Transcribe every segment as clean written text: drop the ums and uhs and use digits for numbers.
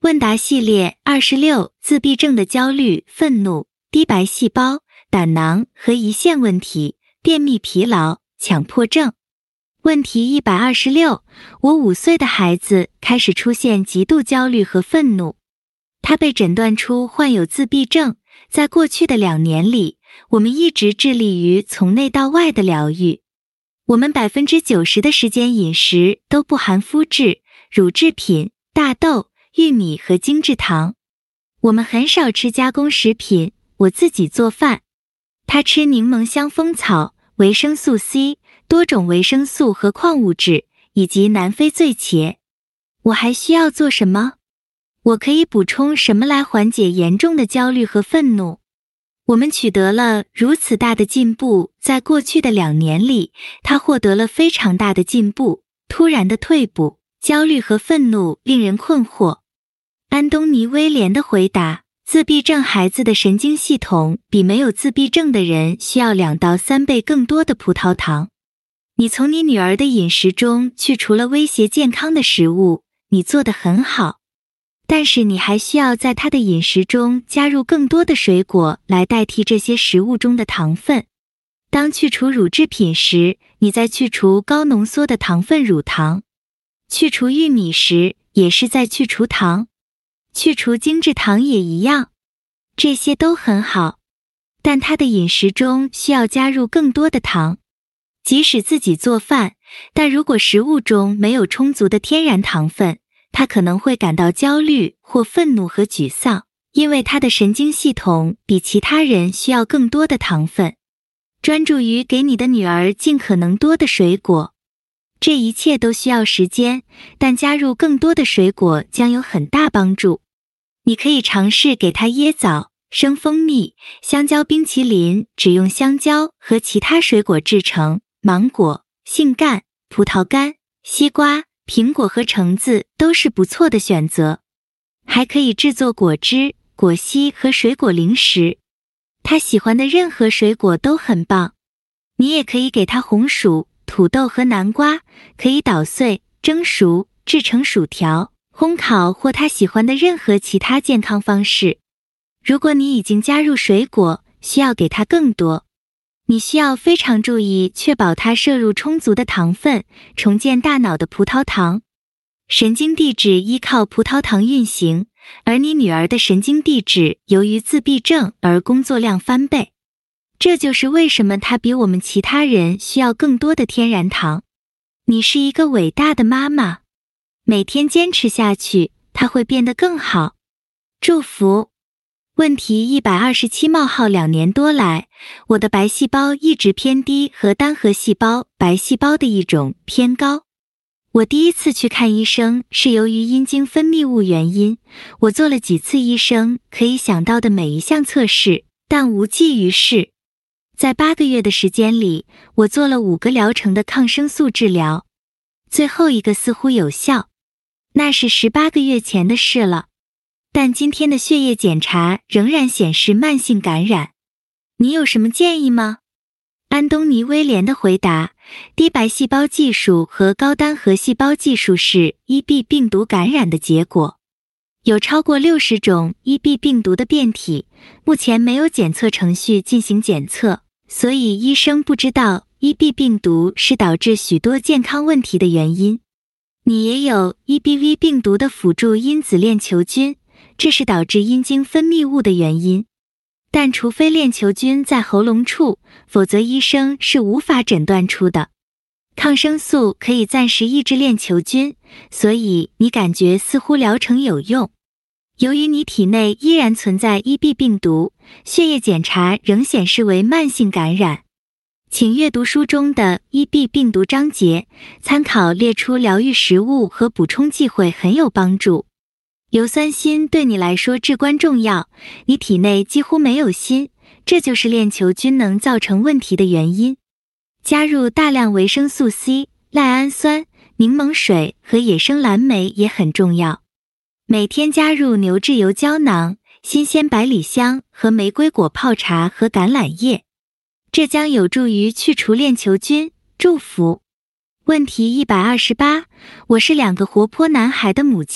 问答系列26，自闭症的焦虑、愤怒、低白细胞、胆囊和胰腺问题、便秘疲劳、强迫症。问题126，我5岁的孩子开始出现极度焦虑和愤怒。他被诊断出患有自闭症，在过去的2年里，我们一直致力于从内到外的疗愈。我们90%的时间饮食都不含麸质、乳制品、大豆、玉米和精制糖。我们很少吃加工食品，我自己做饭。他吃柠檬香蜂草、维生素 C、多种维生素和矿物质，以及南非醉茄。我还需要做什么？我可以补充什么来缓解严重的焦虑和愤怒？我们取得了如此大的进步，在过去的2年里，他获得了非常大的进步，突然的退步，焦虑和愤怒令人困惑。安东尼·威廉的回答：自闭症孩子的神经系统比没有自闭症的人需要2到3倍更多的葡萄糖。你从你女儿的饮食中去除了威胁健康的食物，你做得很好。但是你还需要在她的饮食中加入更多的水果来代替这些食物中的糖分。当去除乳制品时，你在去除高浓缩的糖分乳糖；去除玉米时，也是在去除糖；去除精制糖也一样。这些都很好，但她的饮食中需要加入更多的糖。即使自己做饭，但如果食物中没有充足的天然糖分，他可能会感到焦虑或愤怒和沮丧，因为他的神经系统比其他人需要更多的糖分。专注于给你的女儿尽可能多的水果。这一切都需要时间，但加入更多的水果将有很大帮助。你可以尝试给她椰枣、生蜂蜜、香蕉冰淇淋，只用香蕉和其他水果制成，芒果、杏干、葡萄干、西瓜、苹果和橙子都是不错的选择。还可以制作果汁、果昔和水果零食。他喜欢的任何水果都很棒。你也可以给他红薯、土豆和南瓜，可以捣碎、蒸熟、制成薯条、烘烤或他喜欢的任何其他健康方式。如果你已经加入水果，需要给他更多。你需要非常注意，确保它摄入充足的糖分，重建大脑的葡萄糖。神经递质依靠葡萄糖运行，而你女儿的神经递质由于自闭症而工作量翻倍。这就是为什么她比我们其他人需要更多的天然糖。你是一个伟大的妈妈，每天坚持下去，她会变得更好。祝福。问题127：2年多来，我的白细胞一直偏低和单核细胞白细胞的一种偏高。我第一次去看医生是由于阴茎分泌物原因，我做了几次医生可以想到的每一项测试，但无济于事。在8个月的时间里，我做了5个疗程的抗生素治疗，最后一个似乎有效。那是18个月前的事了。但今天的血液检查仍然显示慢性感染。你有什么建议吗？安东尼·威廉的回答：低白细胞技术和高单核细胞技术是 EB 病毒感染的结果。有超过60种 EB 病毒的变体，目前没有检测程序进行检测，所以医生不知道 EB 病毒是导致许多健康问题的原因。你也有 EBV 病毒的辅助因子链球菌，这是导致阴茎分泌物的原因。但除非链球菌在喉咙处，否则医生是无法诊断出的。抗生素可以暂时抑制链球菌，所以你感觉似乎疗程有用。由于你体内依然存在 EB 病毒，血液检查仍显示为慢性感染。请阅读书中的 EB 病毒章节，参考列出疗愈食物和补充剂会很有帮助。油酸锌对你来说至关重要，你体内几乎没有锌，这就是链球菌能造成问题的原因。加入大量维生素 C、赖氨酸、柠檬水和野生蓝莓也很重要。每天加入牛至油胶囊、新鲜百里香和玫瑰果泡茶和橄榄叶，这将有助于去除链球菌。祝福。问题128：我是2个活泼男孩的母亲，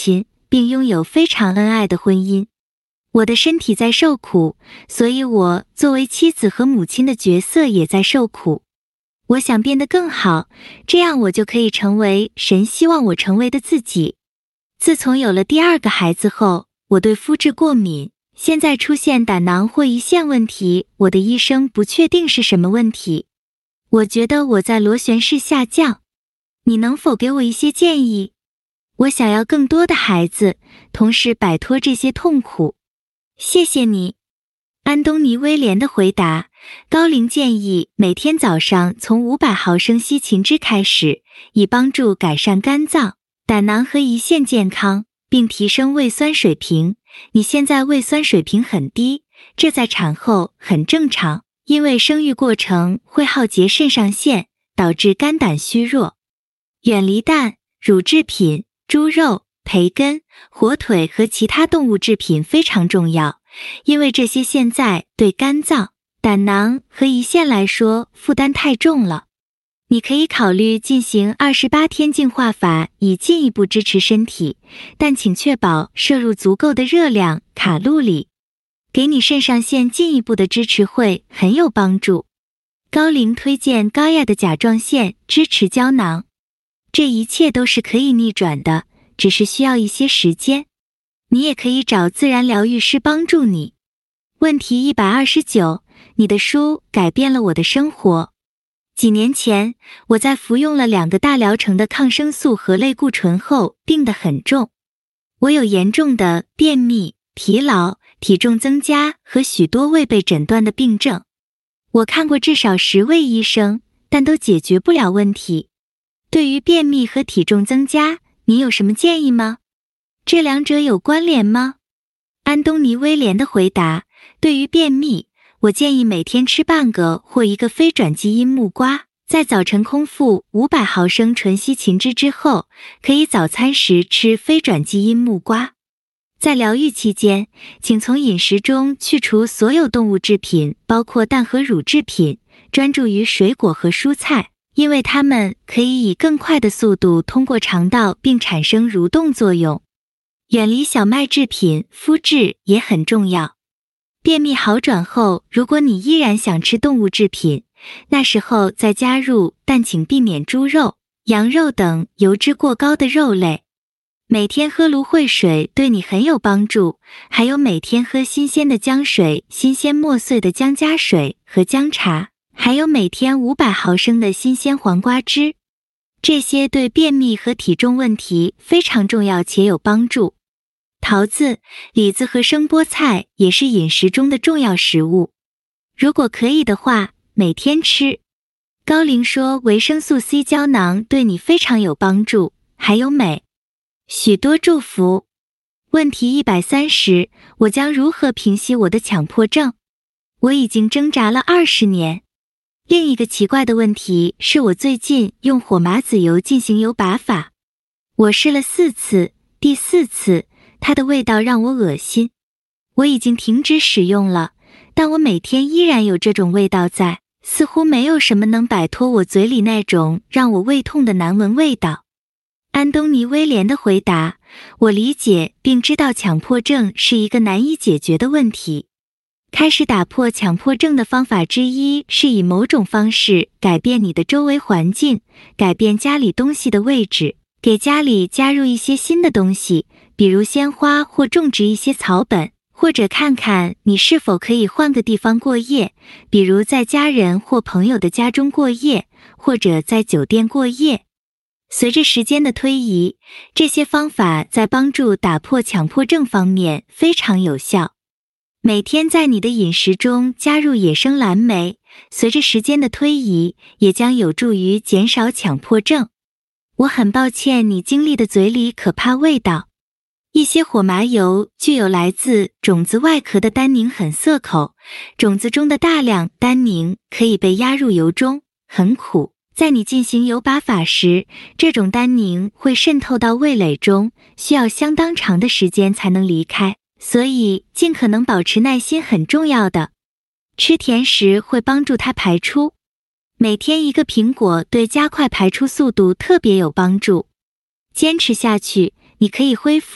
并拥有非常恩爱的婚姻。我的身体在受苦，所以我作为妻子和母亲的角色也在受苦。我想变得更好，这样我就可以成为神希望我成为的自己。自从有了第二个孩子后，我对肤质过敏，现在出现胆囊或胰腺问题，我的医生不确定是什么问题。我觉得我在螺旋式下降。你能否给我一些建议？我想要更多的孩子，同时摆脱这些痛苦。谢谢你。安东尼·威廉的回答：高龄建议每天早上从500毫升西芹汁开始，以帮助改善肝脏、胆囊和胰腺健康，并提升胃酸水平。你现在胃酸水平很低，这在产后很正常，因为生育过程会耗竭肾上腺，导致肝胆虚弱。远离蛋、乳制品、猪肉、培根、火腿和其他动物制品非常重要，因为这些现在对肝脏、胆囊和胰腺来说负担太重了。你可以考虑进行28天净化法，以进一步支持身体，但请确保摄入足够的热量、卡路里。给你肾上腺进一步的支持会很有帮助。高龄推荐高亚的甲状腺支持胶囊。这一切都是可以逆转的，只是需要一些时间。你也可以找自然疗愈师帮助你。问题129，你的书改变了我的生活。几年前，我在服用了2个大疗程的抗生素和类固醇后病得很重。我有严重的便秘、疲劳、体重增加和许多未被诊断的病症。我看过至少10位医生，但都解决不了问题。对于便秘和体重增加，你有什么建议吗？这两者有关联吗？安东尼·威廉的回答：对于便秘，我建议每天吃半个或1个非转基因木瓜，在早晨空腹500毫升纯西芹汁之后，可以早餐时吃非转基因木瓜。在疗愈期间，请从饮食中去除所有动物制品，包括蛋和乳制品，专注于水果和蔬菜，因为它们可以以更快的速度通过肠道并产生蠕动作用。远离小麦制品，麸质也很重要。便秘好转后，如果你依然想吃动物制品，那时候再加入，但请避免猪肉、羊肉等油脂过高的肉类。每天喝芦荟水对你很有帮助，还有每天喝新鲜的姜水、新鲜磨碎的姜加水和姜茶，还有每天500毫升的新鲜黄瓜汁。这些对便秘和体重问题非常重要且有帮助。桃子、李子和生菠菜也是饮食中的重要食物。如果可以的话，每天吃。高龄说维生素 C 胶囊对你非常有帮助，还有镁。许多祝福。问题130，我将如何平息我的强迫症？我已经挣扎了20年。另一个奇怪的问题是我最近用火麻籽油进行油拔法。我试了4次，第4次，它的味道让我恶心。我已经停止使用了，但我每天依然有这种味道在，似乎没有什么能摆脱我嘴里那种让我胃痛的难闻味道。安东尼·威廉的回答：我理解并知道强迫症是一个难以解决的问题。开始打破强迫症的方法之一是以某种方式改变你的周围环境，改变家里东西的位置，给家里加入一些新的东西，比如鲜花或种植一些草本，或者看看你是否可以换个地方过夜，比如在家人或朋友的家中过夜，或者在酒店过夜。随着时间的推移，这些方法在帮助打破强迫症方面非常有效。每天在你的饮食中加入野生蓝莓，随着时间的推移，也将有助于减少强迫症。我很抱歉你经历的嘴里可怕味道。一些火麻油具有来自种子外壳的单宁很涩口，种子中的大量单宁可以被压入油中，很苦。在你进行油拔法时，这种单宁会渗透到味蕾中，需要相当长的时间才能离开，所以尽可能保持耐心很重要的。吃甜食会帮助它排出。每天1个苹果对加快排出速度特别有帮助。坚持下去，你可以恢复，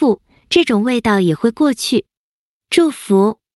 这种味道也会过去。祝福。